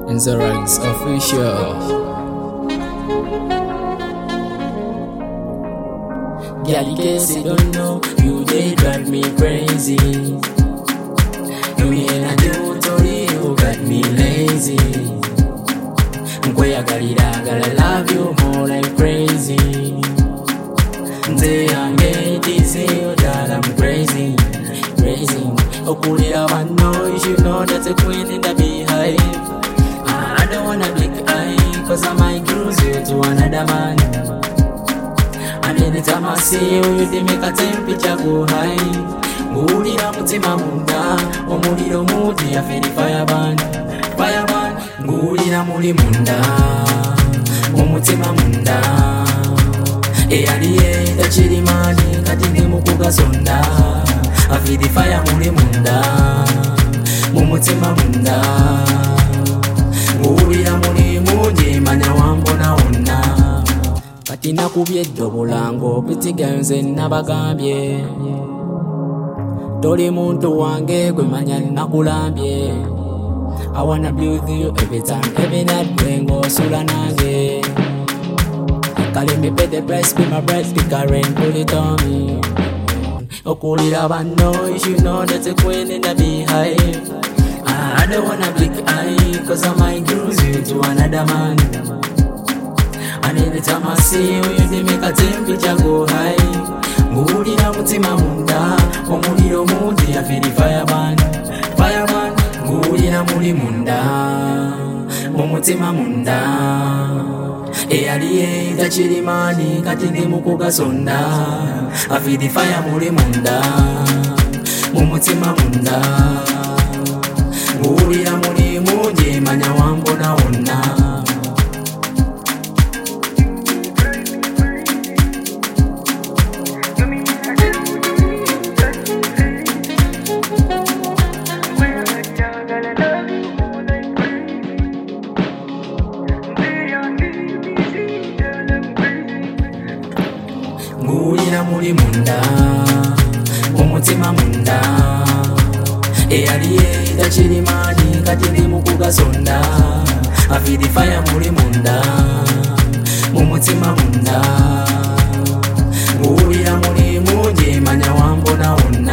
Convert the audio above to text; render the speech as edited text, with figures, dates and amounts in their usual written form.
Nzorax official. Girl, in case you don't know, you they drive me crazy. You mean I do to you, got me lazy. Nkweya galira, gotta love you more like crazy. Nze yange dizzy, oh God, I'm crazy, crazy. Okulira wano, you should know that's a queen in the beehive. I don't wanna blick eye, cause I might lose you to another man. And anytime I see you, you they make a temperature go high. Ngulira mutima munda, omuliro muti ya feel the fireburn, fireburn. Ngulira muli munda, omutima munda. Eyaliye tachiri mani, kati ndi mukuga sonda. I feel the fire muli munda, mumutima munda. Ngulira muli mungi, manya wambona onna. Kati nakubye eddobulango, pitiga nze nabagambye. Toli muntu wange gwe manya nakulambye. I wanna be with you every time, every night bwengo osula nange. Calling me pay the price, be my breath, the current, put it on me. Okulira bano, you should know that's a queen in the beehive. I don't wanna blick eye, cause I might lose you to another man. And anytime I see you, you they make a temperature go high. Ngulira mutima munda, omuliro muti ya feel the fireburn, fireburn. Ngulira muli munda, mumutima munda. Eyaliye tachiri mani, kati ndi mukuga sonda. I feel the fire muli munda, mumutima munda. Ngulira muli mungi, manya wambona onna. Ngulira muli munda, omutima munda. Eyaliye tachiri mani, kati ndi mukuga sonda. I feel the fire muli munda, mumutima munda. Ngulira muli mungi, manya wambona onna.